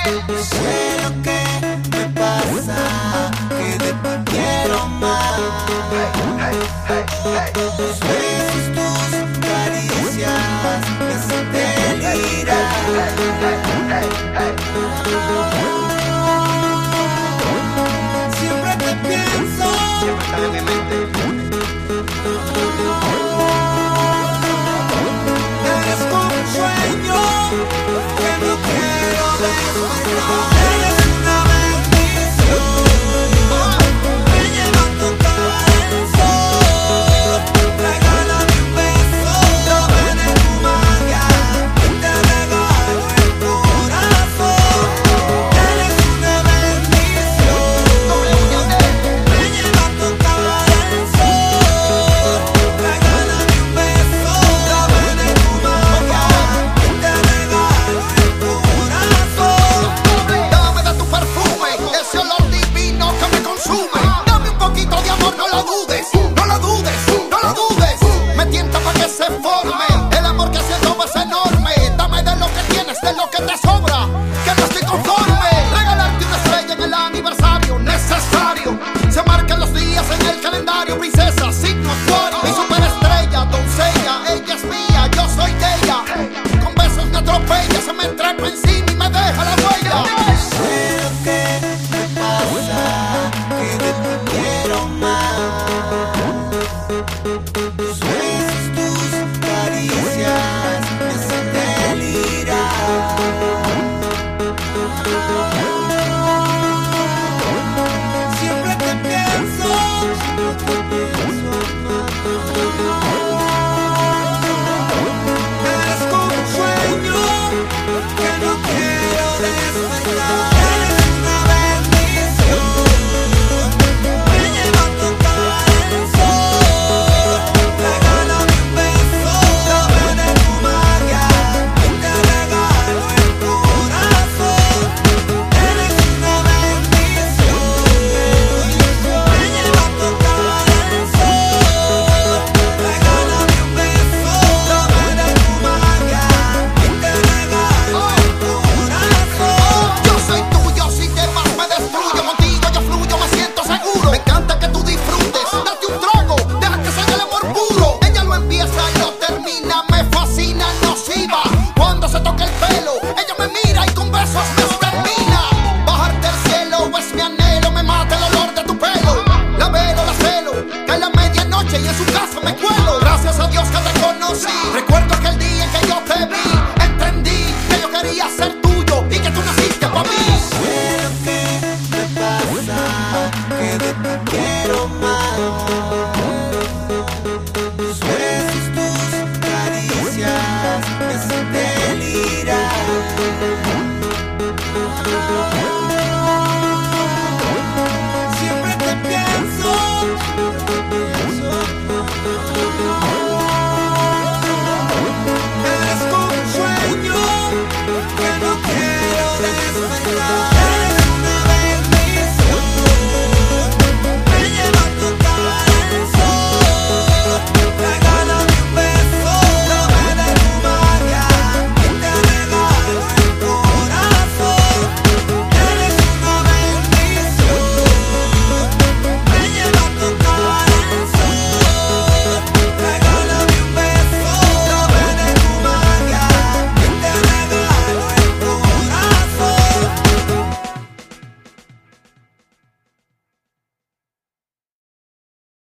Sé lo que me pasa, que de ti quiero más. Tus besos, tus caricias me hacen delirar. Siempre te pienso, siempre estás en mi mente. Eres como un sueño que no quiero despertar. Eres una bendición, me lleva a tocar el sol. Regálame un beso, dame de tu magia y te regalo el corazón. Eres una bendición, me lleva a tocar el sol. Regálame un beso, dame de tu magia y te regalo el corazón. Dame de tu perfume, ese olor divino que me consume. Dame un poquito de amor, no lo dudes, no lo dudes, no lo dudes. Me tienta para que se forme, el amor que siento es enorme. Dame de lo que tienes, de lo que te sobra, que no estoy conforme. Regalarte una estrella en el aniversario necesario. Se marcan los días en el calendario, princesa, signo acuario. Mi superestrella, doncella, ella es mía, yo soy de ella. Con besos me atropella, se me trepa encima y me deja la huella. Sé lo que me pasa, que de ti quiero más. Tus besos, tus caricias me hacen delirar. Siempre te pienso, eres como un sueño que no quiero despertar. Eres una bendición, me lleva a tocar el sol. Regálame un beso, dame de tu magia y te regalo el corazón. Eres una bendición, me lleva a tocar el sol. Regálame un beso, dame de tu magia y te regalo el corazón. Yo soy tuyo, si te vas me destruyo. Contigo yo fluyo, me siento seguro. Me encanta que tú disfrutes, date un trago, deja que salga el amor puro. Ella lo empieza y lo termina, me fascina, nociva. Cuando se toca el pelo, ella me mira y con besos me extermina. Bajarte al cielo es mi anhelo, me mata el olor de tu pelo. La velo, la celo, cae la medianoche y en su casa me cuelo.